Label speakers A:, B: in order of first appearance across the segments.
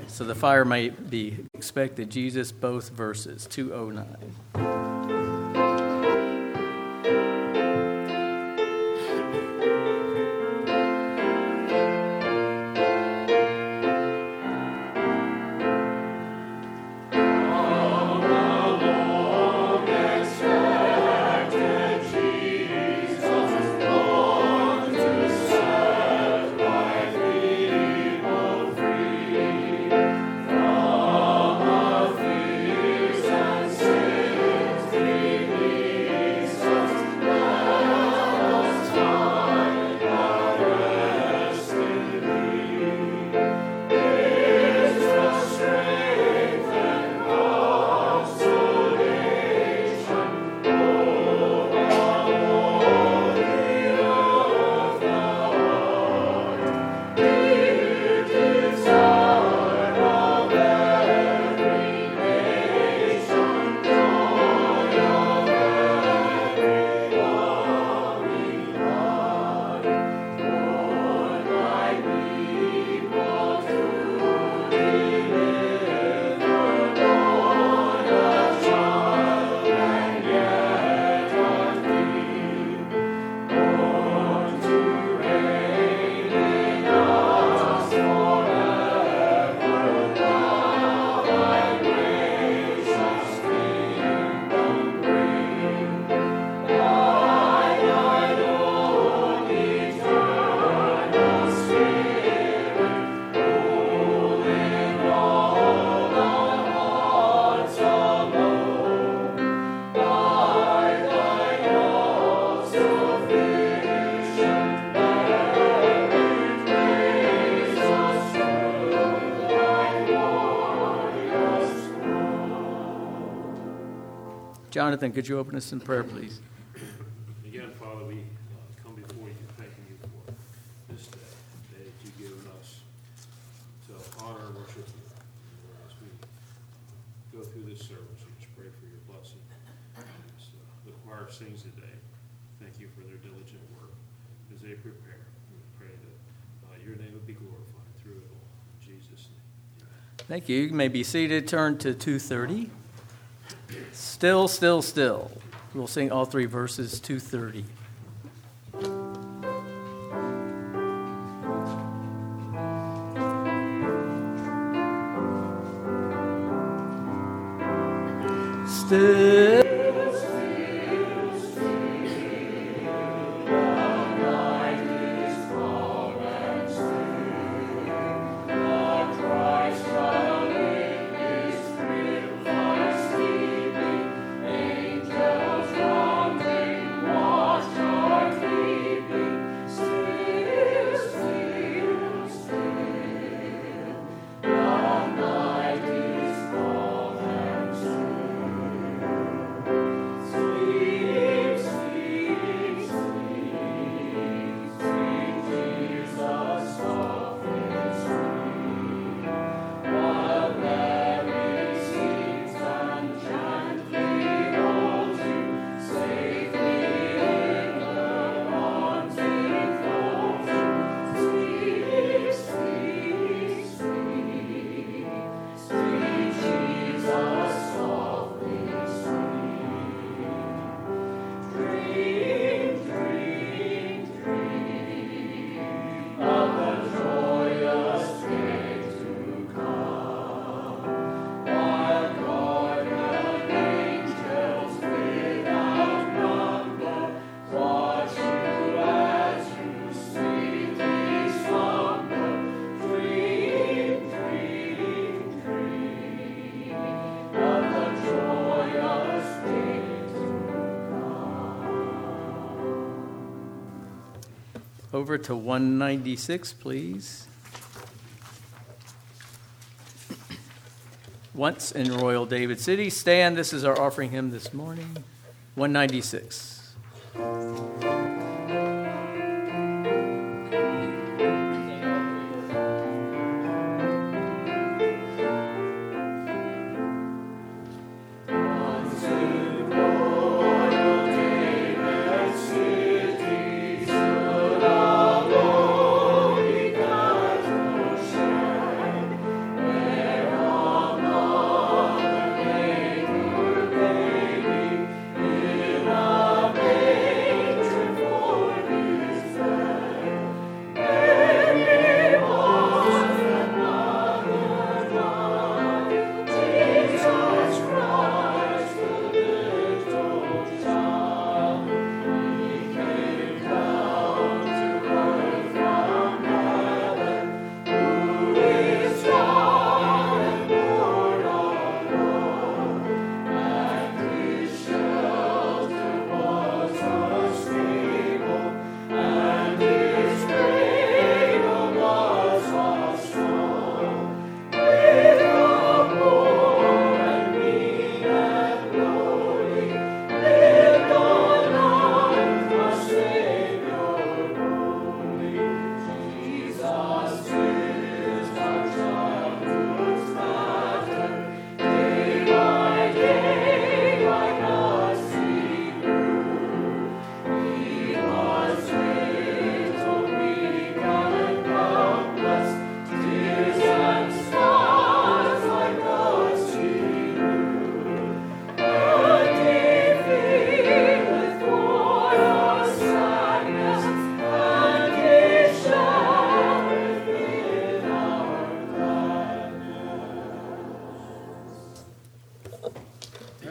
A: So the fire may be expected. Jesus, both verses, 209. Jonathan, could you open us in prayer, please?
B: Again, Father, we come before you, thanking you for this day that you've given us to honor and worship you. As we go through this service, we just pray for your blessing. As the choir sings today, thank you for their diligent work as they prepare. We pray that your name would be glorified through it all. In Jesus' name. Amen.
A: Thank you. You may be seated. Turn to 230. Still, still, still. We'll sing all three verses, 230. Still. Over to 196, please. Once in Royal David City. Stand. This is our offering hymn this morning. 196.
C: When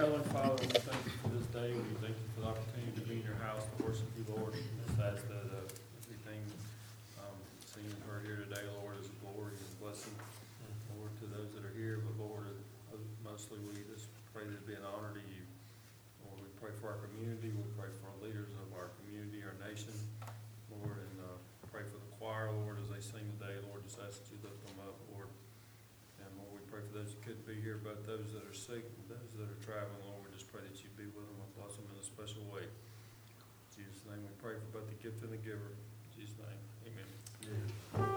B: Heavenly Father, we thank you for this day. We thank you for the opportunity to be in your house to worship you, Lord. Just ask that everything seen and heard here today, Lord, is a glory and blessing, Lord, to those that are here. But Lord, mostly we just pray that it be an honor to you. Lord, we pray for our community. We pray for our leaders of our community, our nation, Lord, and pray for the choir, Lord, as they sing today. Lord, just ask that you lift them up, Lord. And Lord, we pray for those who couldn't be here, but those that are sick and those that are traveling, Lord, we just pray that you be with them and bless them in a special way. In Jesus' name we pray for both the gift and the giver. In Jesus' name, amen.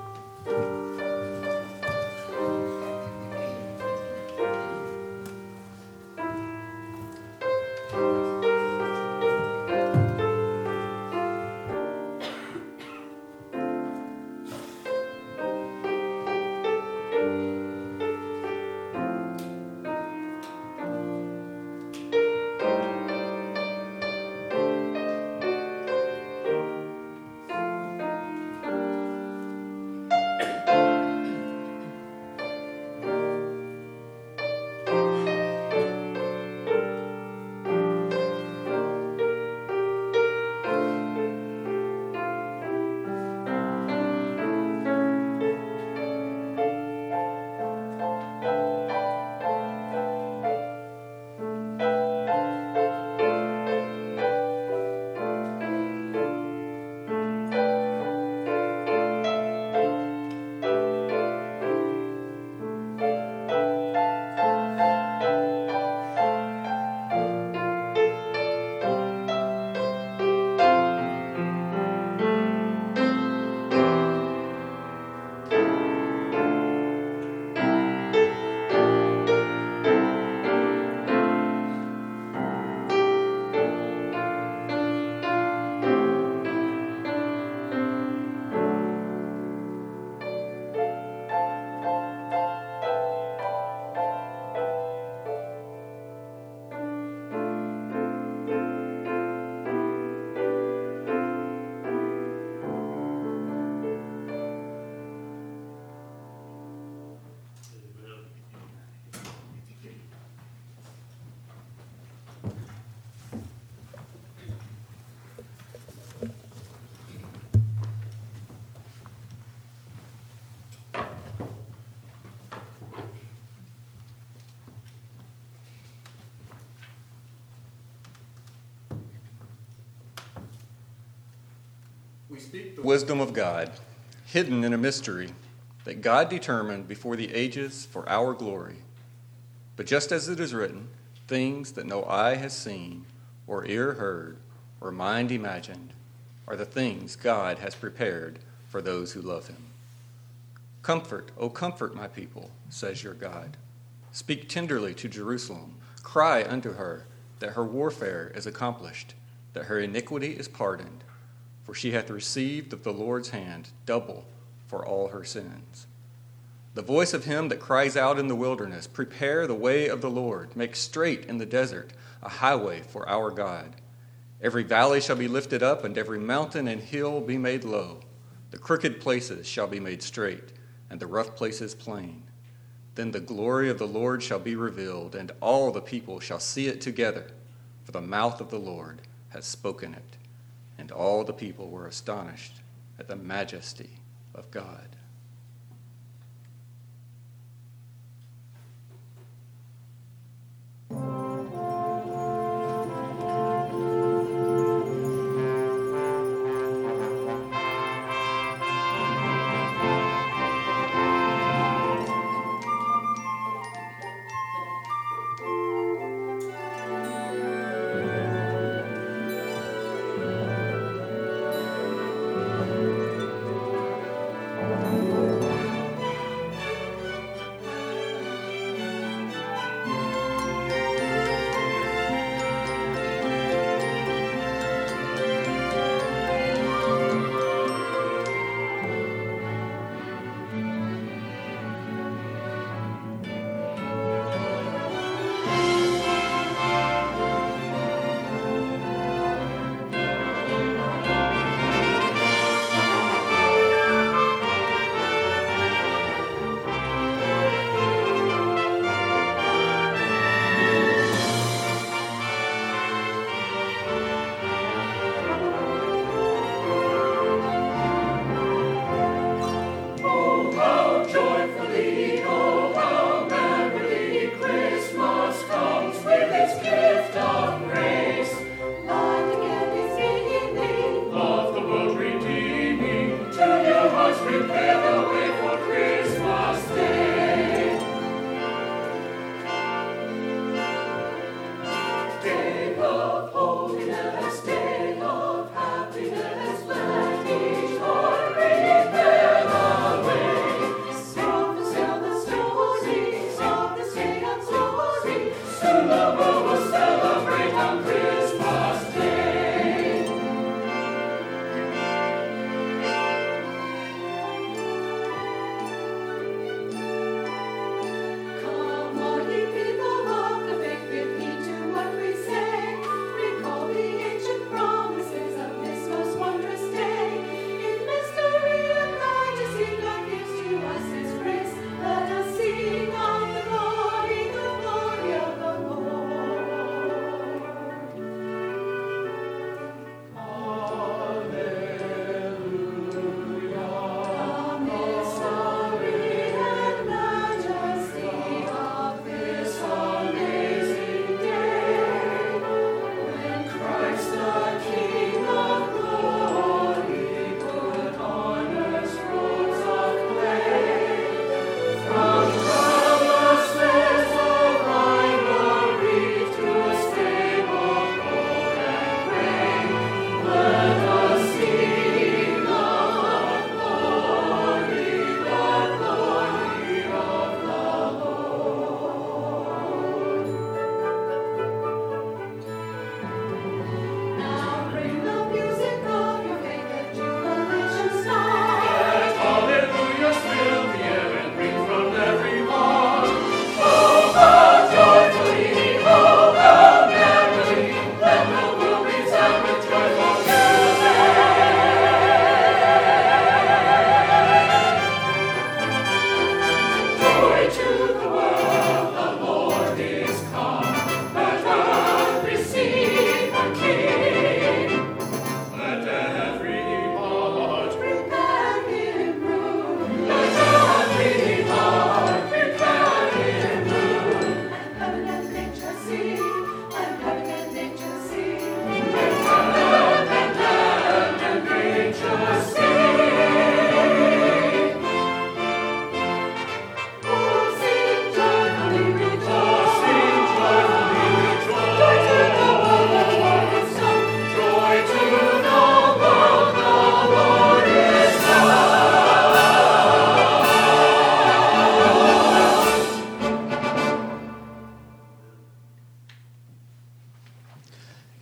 C: We speak the wisdom of God, hidden in a mystery that God determined before the ages for our glory. But just as it is written, things that no eye has seen, or ear heard, or mind imagined, are the things God has prepared for those who love him. Comfort, O comfort my people, says your God. Speak tenderly to Jerusalem. Cry unto her that her warfare is accomplished, that her iniquity is pardoned, for she hath received of the Lord's hand double for all her sins. The voice of him that cries out in the wilderness, prepare the way of the Lord, make straight in the desert a highway for our God. Every valley shall be lifted up, and every mountain and hill be made low. The crooked places shall be made straight, and the rough places plain. Then the glory of the Lord shall be revealed, and all the people shall see it together, for the mouth of the Lord has spoken it. And all the people were astonished at the majesty of God.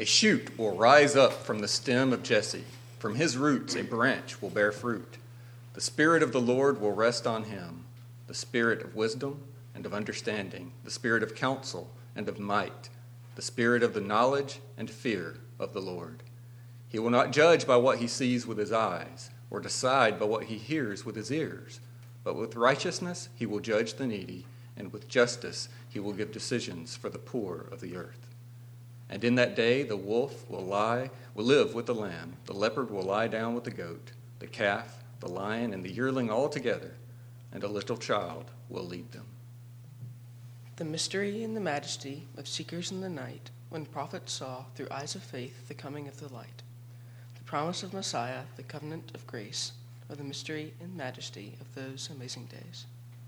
C: A shoot will rise up from the stem of Jesse. From his roots a branch will bear fruit. The Spirit of the Lord will rest on him, the Spirit of wisdom and of understanding, the Spirit of counsel and of might, the Spirit of the knowledge and fear of the Lord. He will not judge by what he sees with his eyes, or decide by what he hears with his ears, but with righteousness he will judge the needy, and with justice he will give decisions for the poor of the earth. And in that day the wolf will live with the lamb, the leopard will lie down with the goat, the calf, the lion, and the yearling all together, and a little child will lead them.
D: The mystery and the majesty of seekers in the night, when prophets saw through eyes of faith the coming of the light. The promise of Messiah, the covenant of grace, or the mystery and majesty of those amazing days.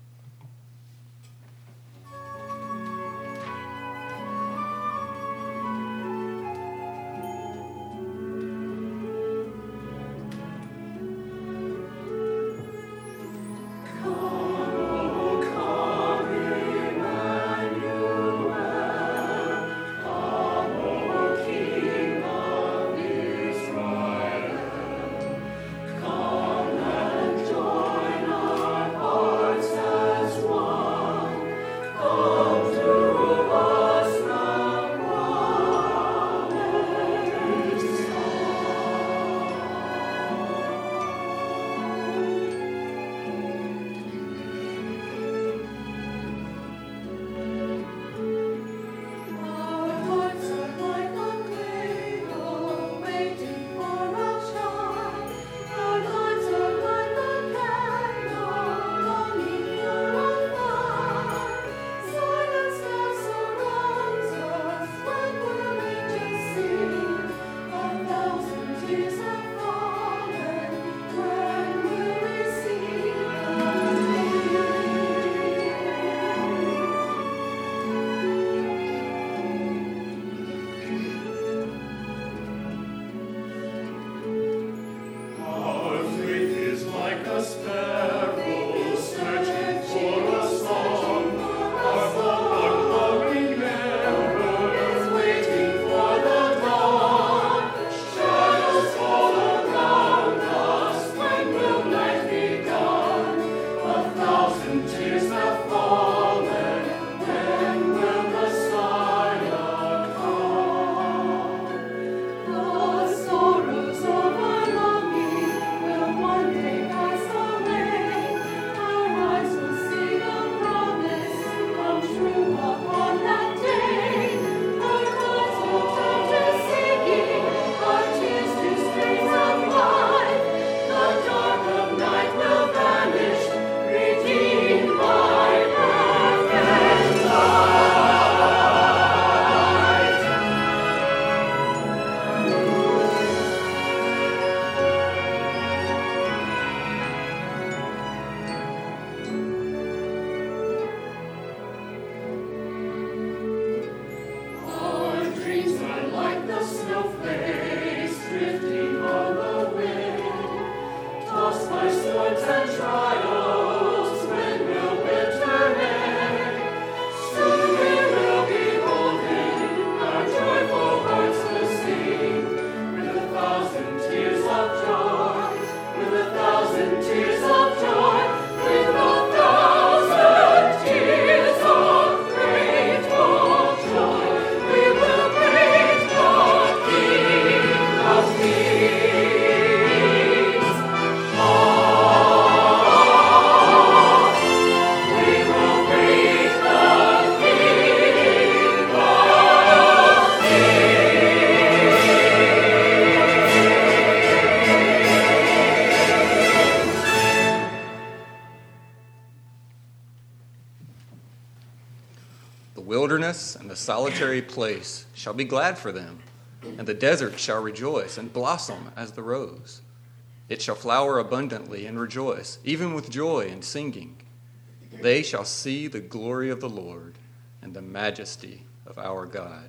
C: wilderness and the solitary place shall be glad for them, and the desert shall rejoice and blossom as the rose. It shall flower abundantly and rejoice, even with joy and singing. They shall see the glory of the Lord and the majesty of our God.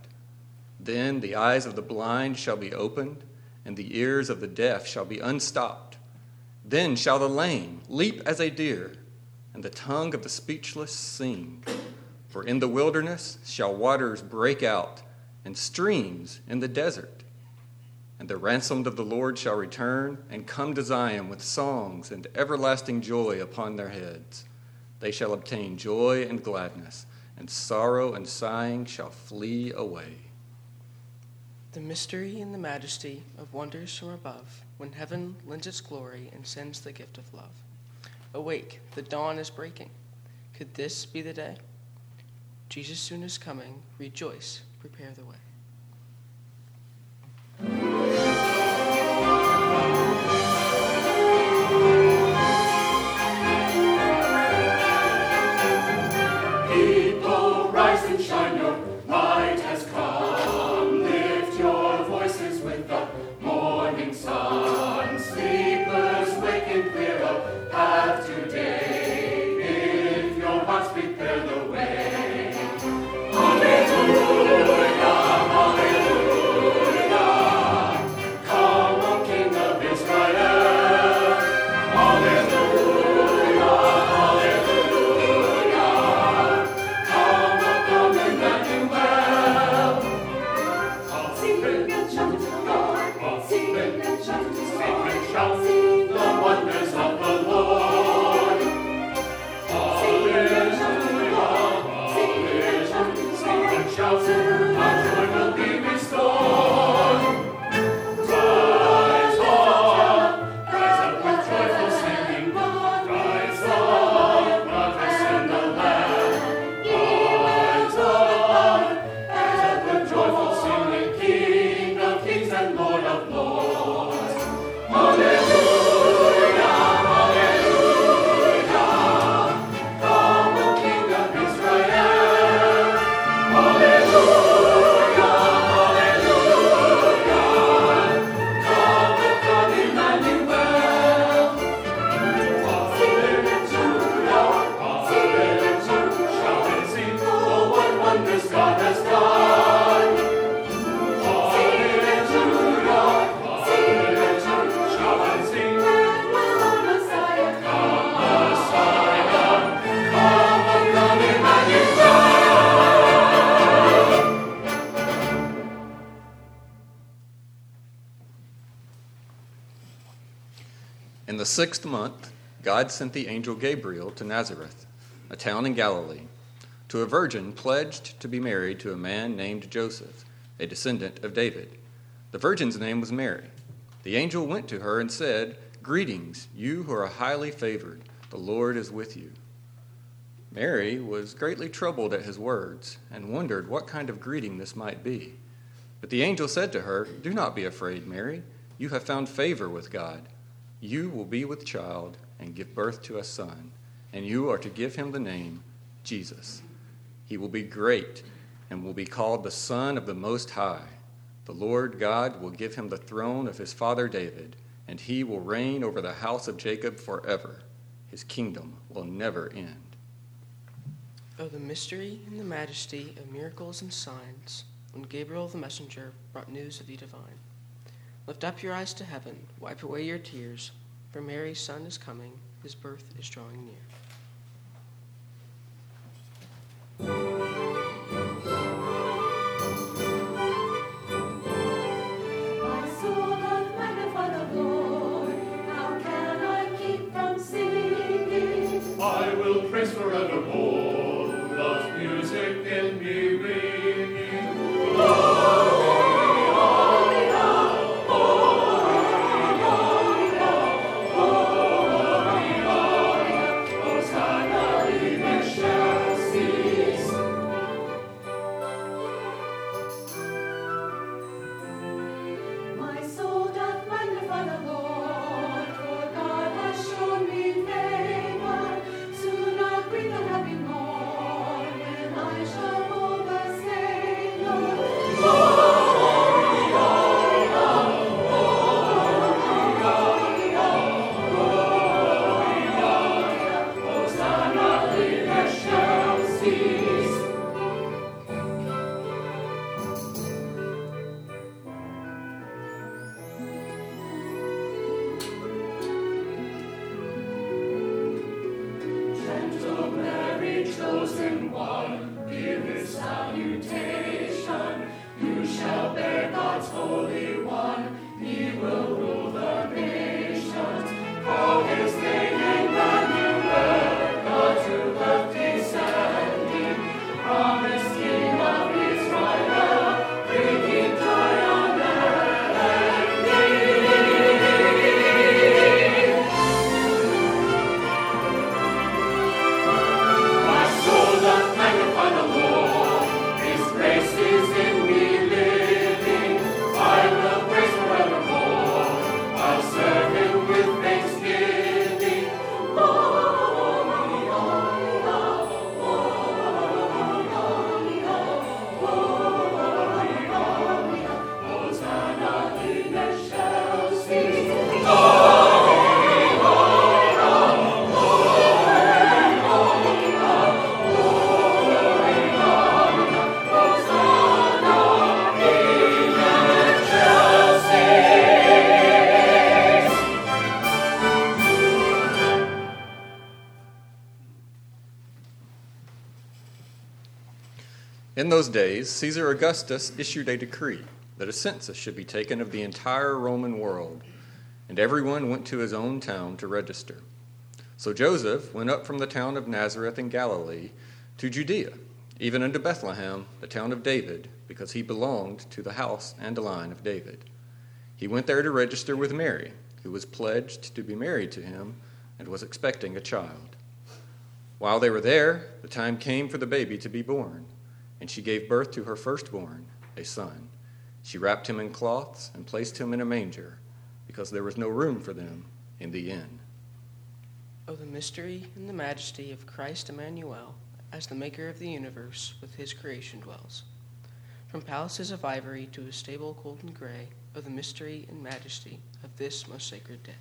C: Then the eyes of the blind shall be opened, and the ears of the deaf shall be unstopped. Then shall the lame leap as a deer, and the tongue of the speechless sing. For in the wilderness shall waters break out, and streams in the desert. And the ransomed of the Lord shall return and come to Zion with songs and everlasting joy upon their heads. They shall obtain joy and gladness, and sorrow and sighing shall flee away.
D: The mystery and the majesty of wonders from above, when heaven lends its glory and sends the gift of love. Awake, the dawn is breaking. Could this be the day? Jesus soon is coming. Rejoice, prepare the way.
E: People, rise and shine, your light has come. Lift your voices with the morning sun. Sleepers, wake and clear up path today. If your hearts prepare the way. Hallelujah, hallelujah. Come, O King of Israel. Hallelujah, hallelujah. Come, O come Emmanuel. Sing and shout to the Lord. Sing and shout to the Lord. Shout the wonders of the Lord. Hallelujah, sing and shout, our joy will be restored. Rise up with joyful singing. Rise up, brothers in the land. Rise up with joyful singing. King of kings and Lord of lords. Hallelujah, hallelujah. Come, O King of Israel. Hallelujah, hallelujah. Come, O come Emmanuel. Hallelujah, hallelujah. Shout and sing, oh, what wonders God has done. Hallelujah, hallelujah. Shout and sing, when will our Messiah come? Messiah, come, O come Emmanuel.
C: In the 6th month, God sent the angel Gabriel to Nazareth, a town in Galilee, to a virgin pledged to be married to a man named Joseph, a descendant of David. The virgin's name was Mary. The angel went to her and said, "Greetings, you who are highly favored. The Lord is with you." Mary was greatly troubled at his words and wondered what kind of greeting this might be. But the angel said to her, "Do not be afraid, Mary. You have found favor with God. You will be with child and give birth to a son, and you are to give him the name Jesus. He will be great and will be called the Son of the Most High. The Lord God will give him the throne of his father David, and he will reign over the house of Jacob forever. His kingdom will never end."
D: Oh, the mystery and the majesty of miracles and signs, when Gabriel the messenger brought news of the divine. Lift up your eyes to heaven, wipe away your tears, for Mary's son is coming, his birth is drawing near.
F: My soul doth magnify the Lord. How can I keep from singing?
E: I will praise forevermore. Love's music in me ringing. Hosanna in excelsis.
F: My soul doth magnify the Lord, for God has shown me favor. Soon I'll greet the happy morn, when I shall hold the
C: In those days, Caesar Augustus issued a decree that a census should be taken of the entire Roman world, and everyone went to his own town to register. So Joseph went up from the town of Nazareth in Galilee to Judea, even unto Bethlehem, the town of David, because he belonged to the house and line of David. He went there to register with Mary, who was pledged to be married to him and was expecting a child. While they were there, the time came for the baby to be born, and she gave birth to her firstborn, a son. She wrapped him in cloths and placed him in a manger, because there was no room for them in the inn.
D: O the mystery and the majesty of Christ Emmanuel, as the maker of the universe with his creation dwells. From palaces of ivory to a stable golden gray, O the mystery and majesty of this most sacred day.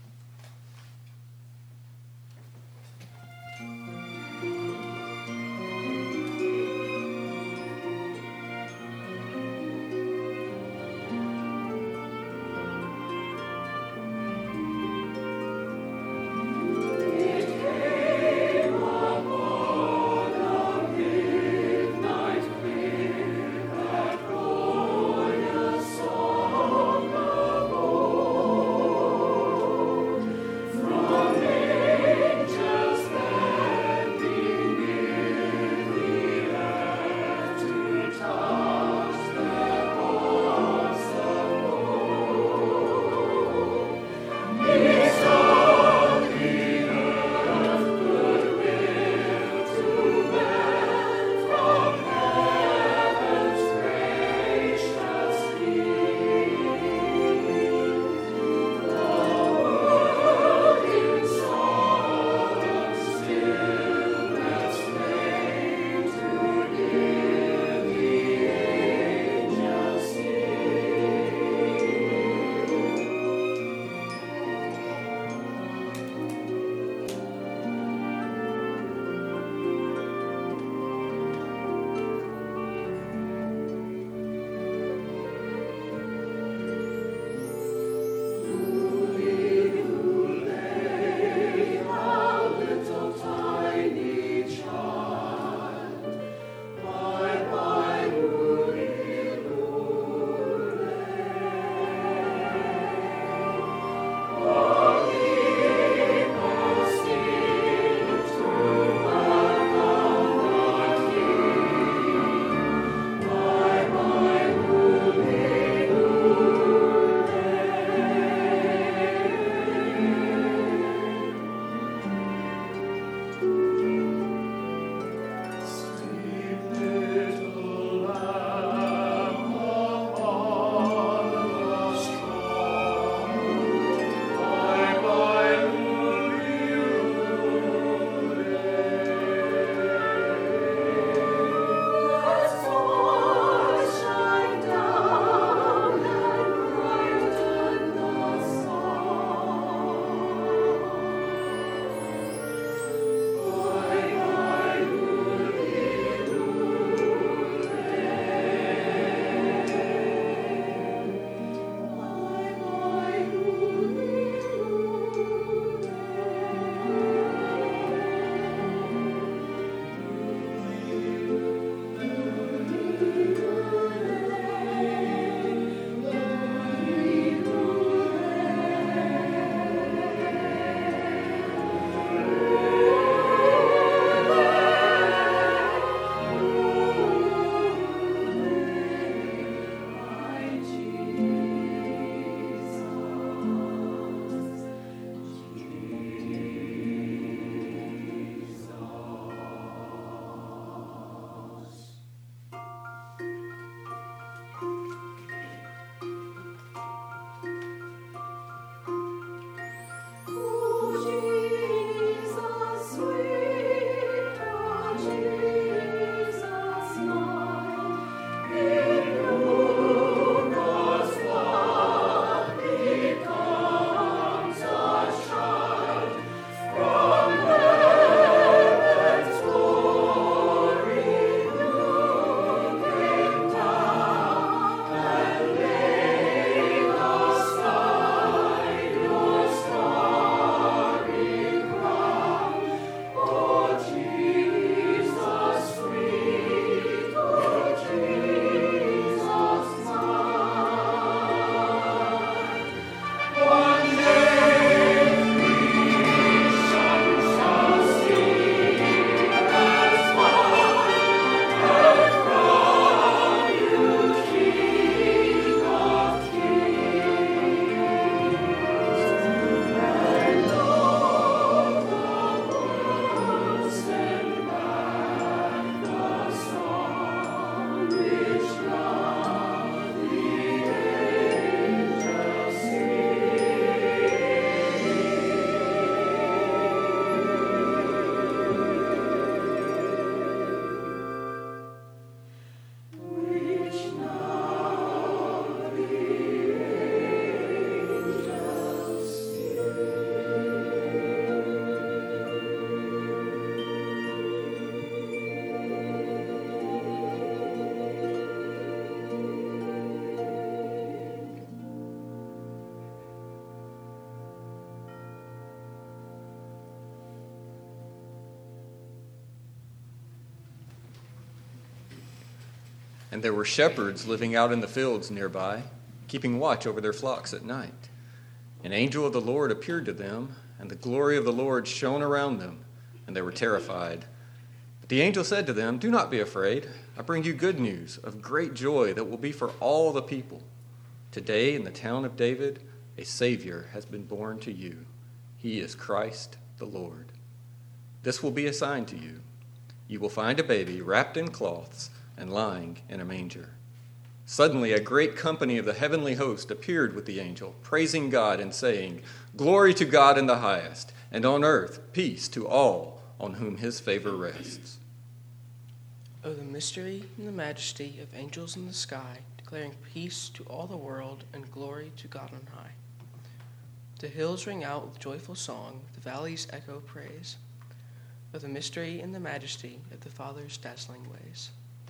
C: And there were shepherds living out in the fields nearby, keeping watch over their flocks at night. An angel of the Lord appeared to them, and the glory of the Lord shone around them, and they were terrified. But the angel said to them, "Do not be afraid. I bring you good news of great joy that will be for all the people. Today in the town of David, a Savior has been born to you. He is Christ the Lord. This will be a sign to you. You will find a baby wrapped in cloths and lying in a manger." Suddenly a great company of the heavenly host appeared with the angel, praising God and saying, "Glory to God in the highest, and on earth peace to all on whom his favor rests."
D: O the mystery and the majesty of angels in the sky, declaring peace to all the world and glory to God on high. The hills ring out with joyful song, the valleys echo praise. O the mystery and the majesty of the Father's dazzling ways.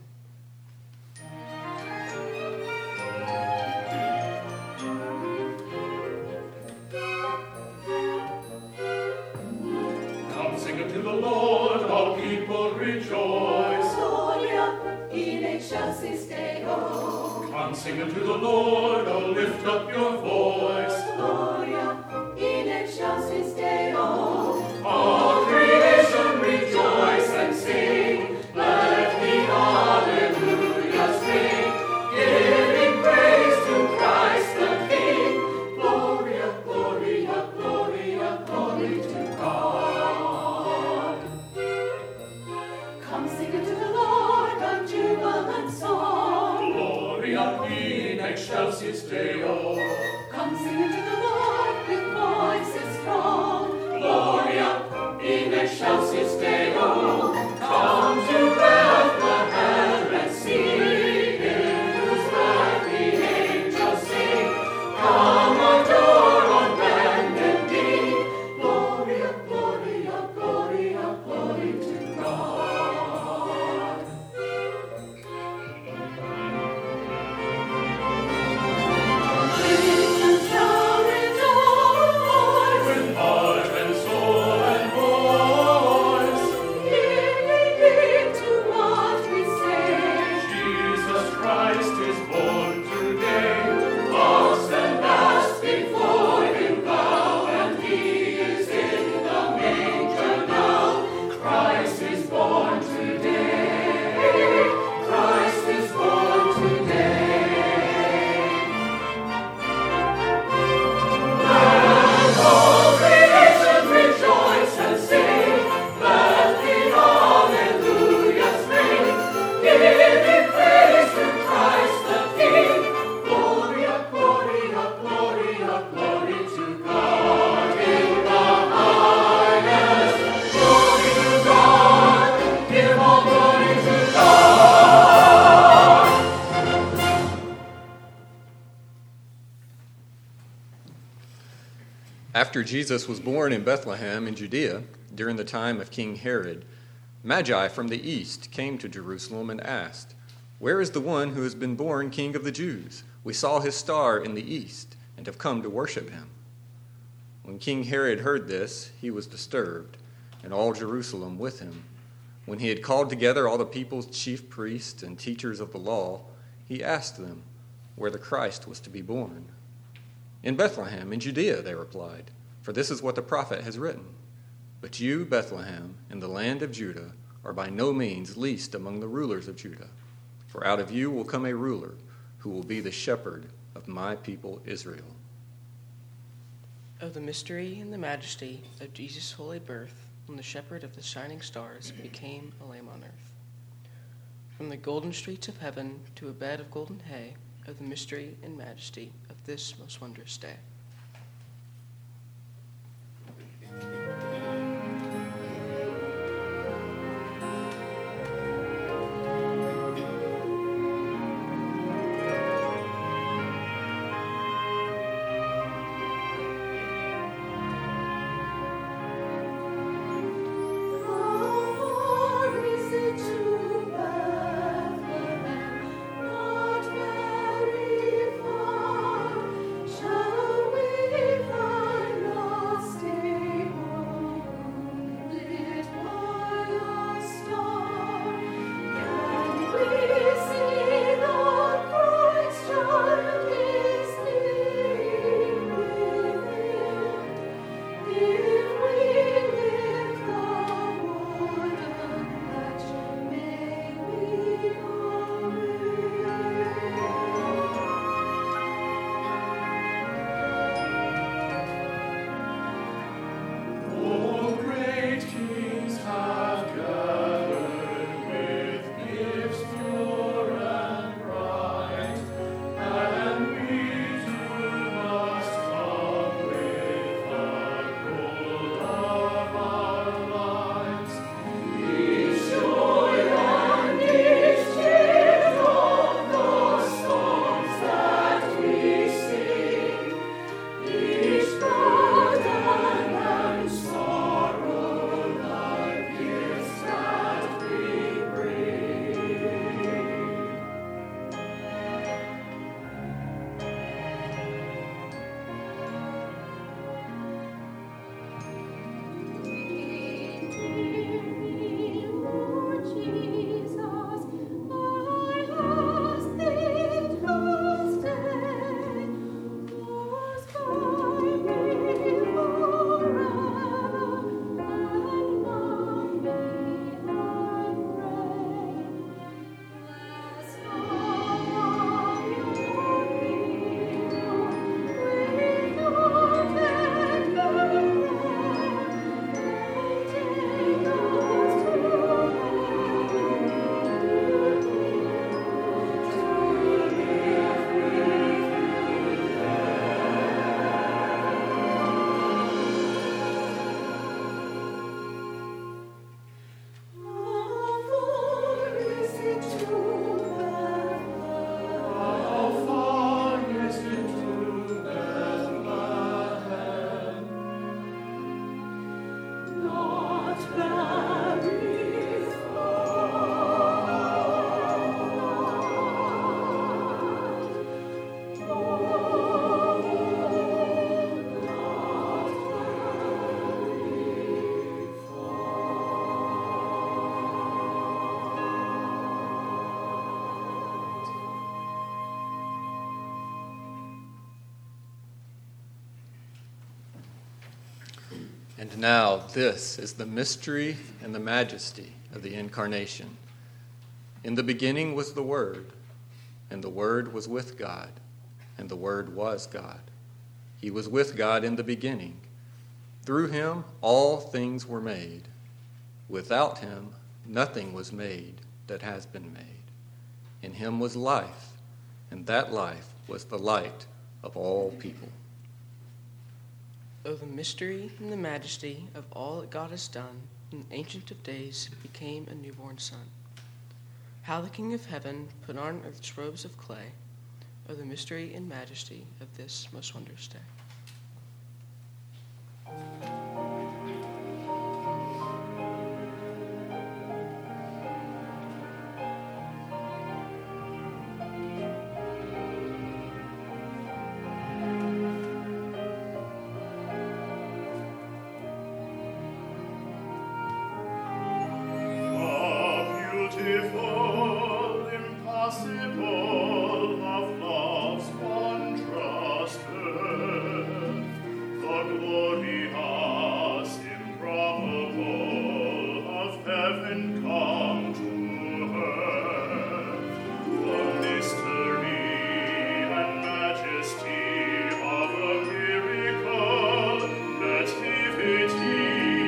E: Come sing unto the Lord, all people rejoice.
F: Gloria in excelsis Deo.
E: Come sing unto the Lord, oh lift up your voice.
F: Gloria in excelsis Deo.
E: All creation rejoice and sing. Let the hallelujahs ring, giving praise to Christ the King. Gloria, Gloria, Gloria, glory to God.
F: Come sing unto the Lord a jubilant song.
E: Gloria in excelsis Deo.
F: Come sing unto the Lord with voices strong.
E: Gloria in excelsis Deo. Come to Bethlehem and see, in whose birth the angels sing. Come adore on bended knee. Gloria, Gloria, Gloria, glory to God.
F: Christians shall rejoice.
E: With heart and soul and voice,
F: Give to what we say.
E: Jesus Christ is born today. Ox and ass before him bow, and he is in the manger now. Christ is born today. Christ is born today. Let all creation rejoice and sing. Let the hallelujahs ring, giving praise to Christ the King. Gloria, Gloria, Gloria, glory to God in the highest. Glory to God, give all glory to God.
C: After Jesus was born in Bethlehem in Judea, during the time of King Herod, Magi from the east came to Jerusalem and asked, "Where is the one who has been born King of the Jews? We saw his star in the east and have come to worship him." When King Herod heard this, he was disturbed, and all Jerusalem with him. When he had called together all the people's chief priests and teachers of the law, he asked them where the Christ was to be born. "In Bethlehem, in Judea," they replied, "for this is what the prophet has written. But you, Bethlehem, in the land of Judah, are by no means least among the rulers of Judah. For out of you will come a ruler who will be the shepherd of my people Israel."
D: O the mystery and the majesty of Jesus' holy birth, when the shepherd of the shining stars became a lamb on earth. From the golden streets of heaven to a bed of golden hay, O the mystery and majesty of this most wondrous day.
F: Not very far, shall
C: And now this is the mystery and the majesty of the Incarnation. In the beginning was the Word, and the Word was with God, and the Word was God. He was with God in the beginning. Through him all things were made. Without him nothing was made that has been made. In him was life, and that life was the light of all people.
D: O the mystery and the majesty of all that God has done, in the Ancient of Days became a newborn Son. How the King of Heaven put on earth's robes of clay, O the mystery and majesty of this most wondrous day.
E: Beautiful, impossible, of love's wondrous birth, the glorious, improbable, of heaven come to earth, the mystery and majesty of a miracle, nativity.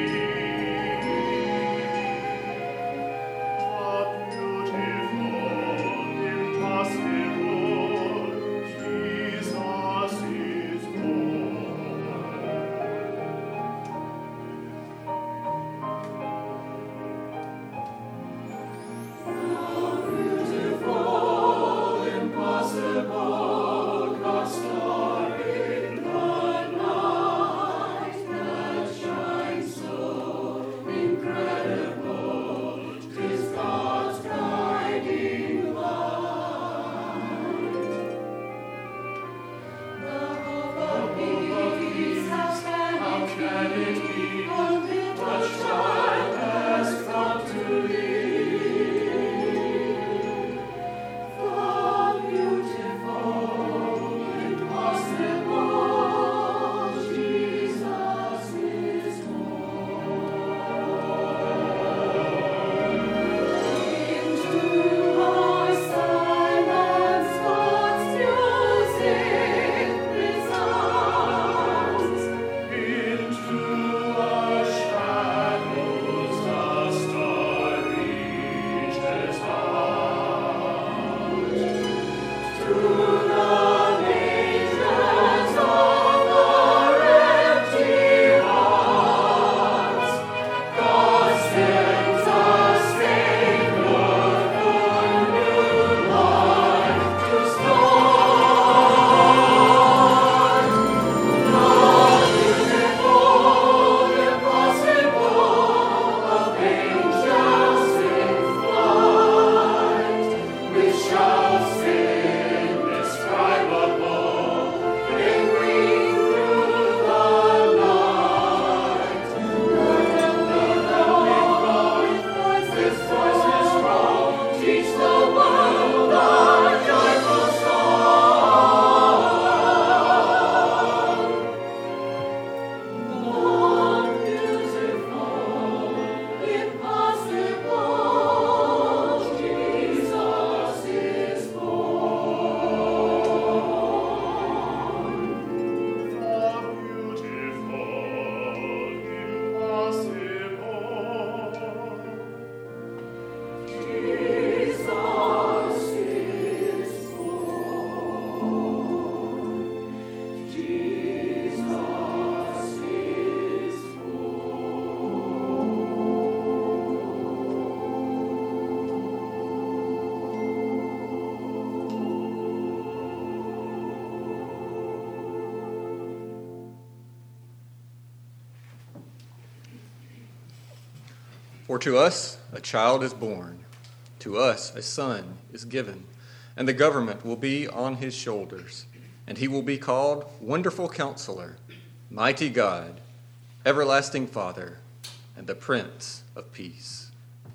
C: For to us a child is born, to us a son is given, and the government will be on his shoulders, and he will be called Wonderful Counselor, Mighty God, Everlasting Father, and the Prince of Peace.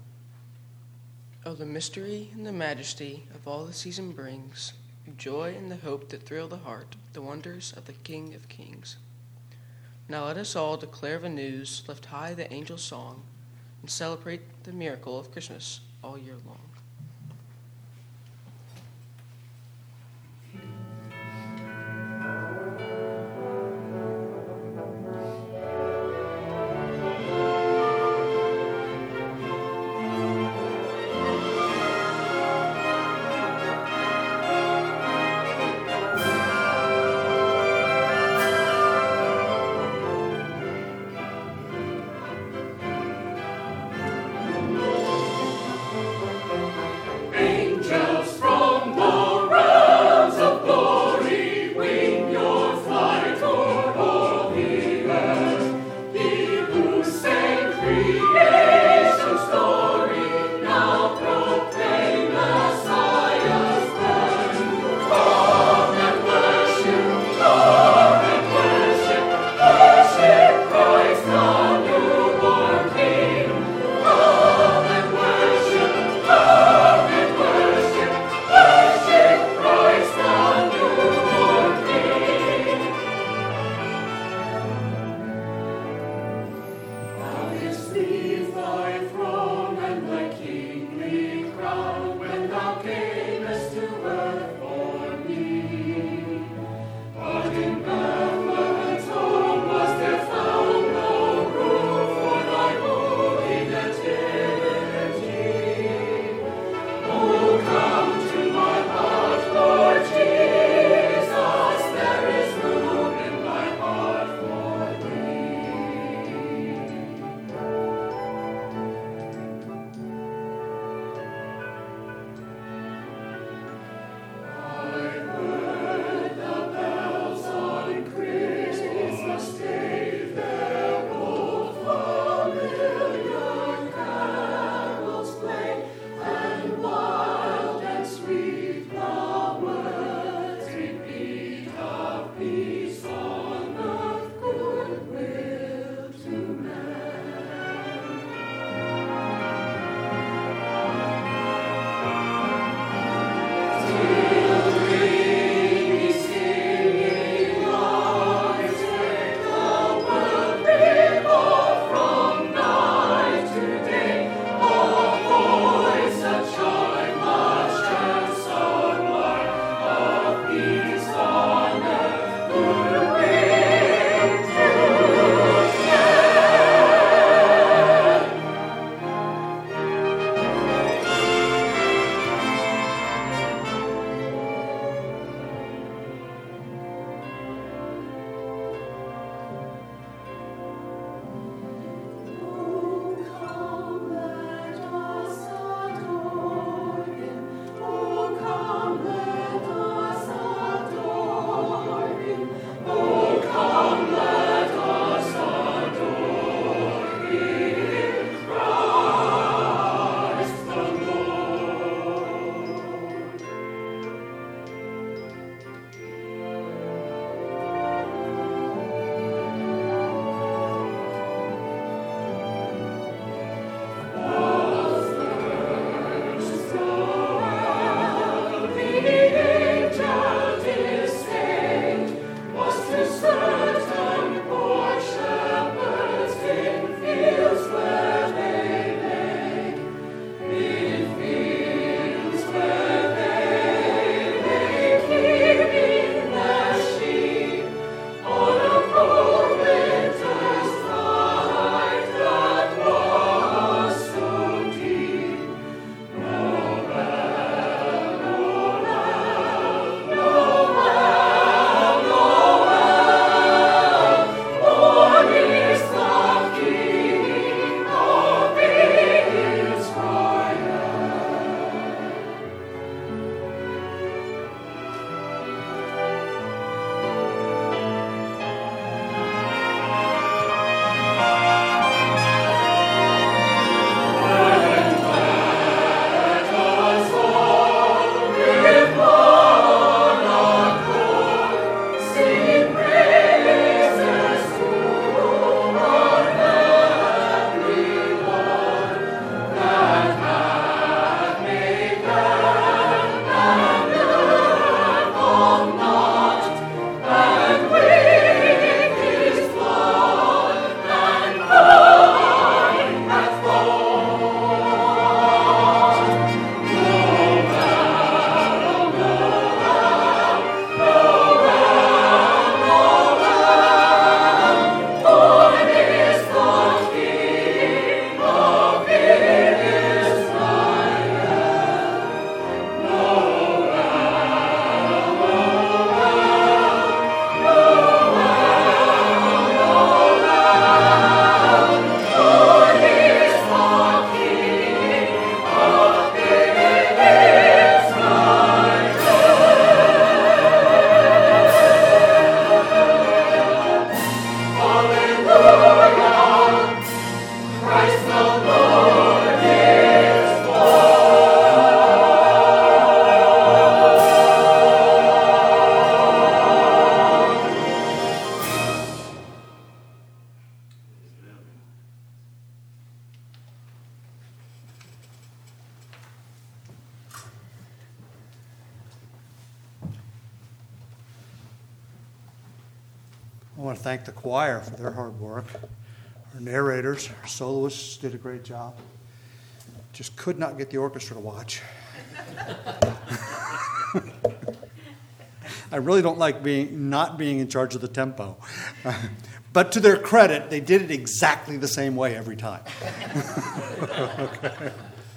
D: Oh, the mystery and the majesty of all the season brings, the joy and the hope that thrill the heart, the wonders of the King of Kings. Now let us all declare the news, lift high the angel song, and celebrate the miracle of Christmas all year long.
G: want to thank the choir for their hard work. Our narrators, our soloists did a great job. Just could not get the orchestra to watch. I really don't like not being in charge of the tempo. But to their credit, they did it exactly the same way every time. Okay.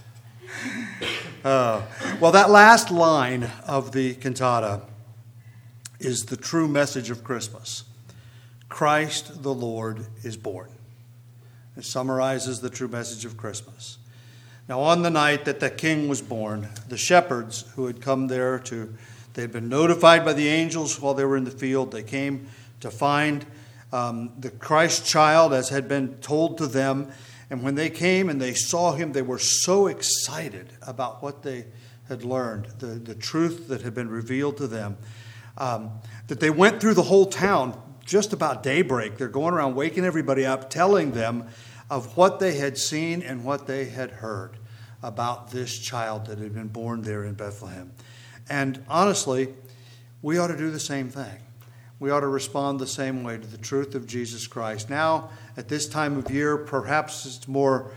G: Well, that last line of the cantata is the true message of Christmas. Christ the Lord is born. It summarizes the true message of Christmas. Now, on the night that the king was born, the shepherds who had come there they had been notified by the angels while they were in the field. They came to find the Christ child as had been told to them. And when they came and they saw him, they were so excited about what they had learned, the truth that had been revealed to them, that they went through the whole town just about daybreak. They're going around waking everybody up, telling them of what they had seen and what they had heard about this child that had been born there in Bethlehem. And honestly, we ought to do the same thing. We ought to respond the same way to the truth of Jesus Christ. Now, at this time of year, perhaps it's more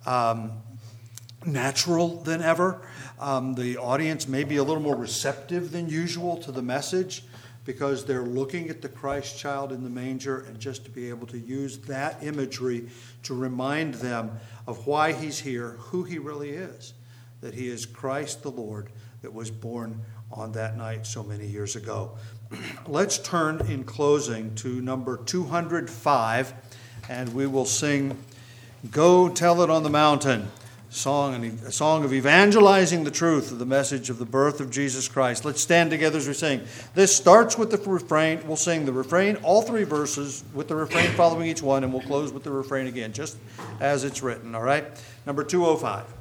G: natural than ever. The audience may be a little more receptive than usual to the message because they're looking at the Christ child in the manger, and just to be able to use that imagery to remind them of why he's here, who he really is, that he is Christ the Lord that was born on that night so many years ago. Let's turn in closing to number 205, and we will sing Go Tell It on the Mountain, a song of evangelizing the truth of the message of the birth of Jesus Christ. Let's stand together as we sing. This starts with the refrain. We'll sing the refrain, all three verses, with the refrain following each one, and we'll close with the refrain again, just as it's written, all right? Number 205.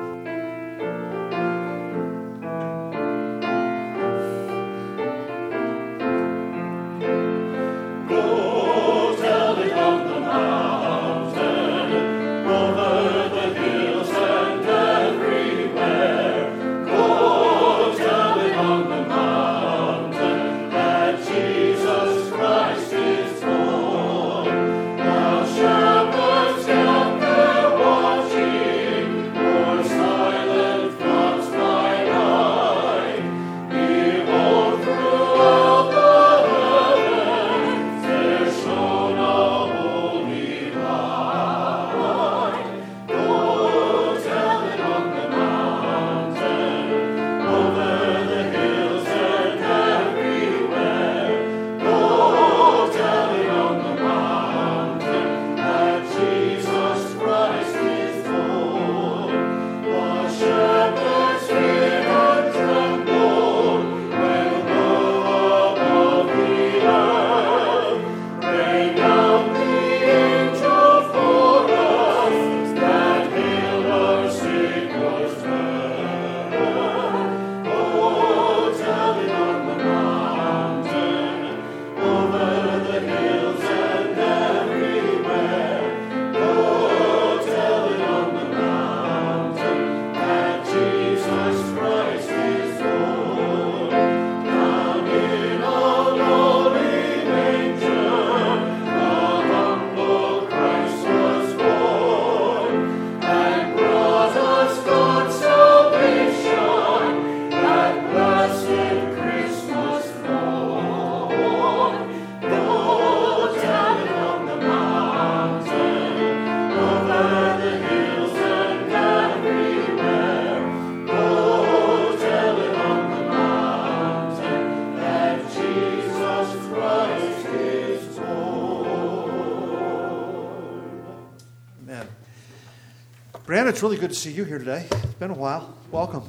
G: Brandon, it's really good to see you here today. It's been a while. Welcome.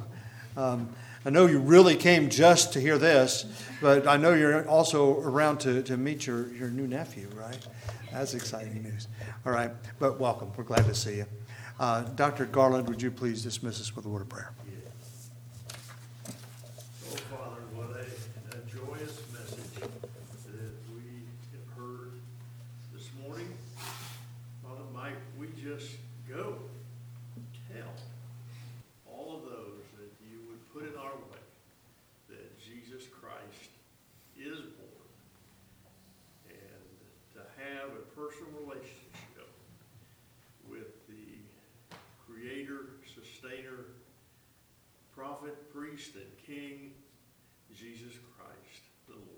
G: I know you really came just to hear this, but I know you're also around to meet your new nephew, right? That's exciting news. All right, but welcome. We're glad to see you. Dr. Garland, would you please dismiss us with a word of prayer?
B: Oh, Father, what a joyous message that we have heard this morning. Father, might we just go tell all of those that you would put in our way that Jesus Christ is born, and
H: prophet, priest, and king, Jesus Christ the Lord.